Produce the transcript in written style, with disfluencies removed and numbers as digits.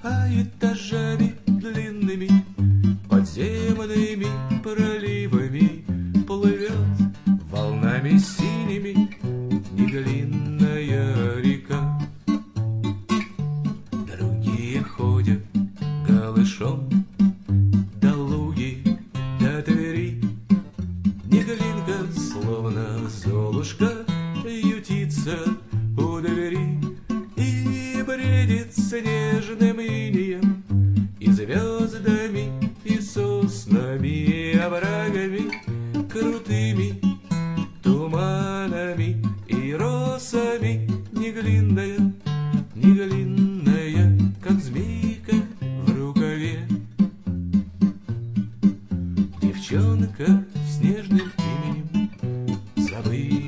а этажами длинными, подземными проливами плывет волнами синими неглинная река. Другие ходят голышом до Луги, до Твери. Неглинка, словно золушка, ютится у двери и бредит снежным инием, и звездами, и соснами, и оврагами крутыми, туманами и росами. Неглинная, неглинная, как змейка в рукаве. Девчонка с нежным именем, забыв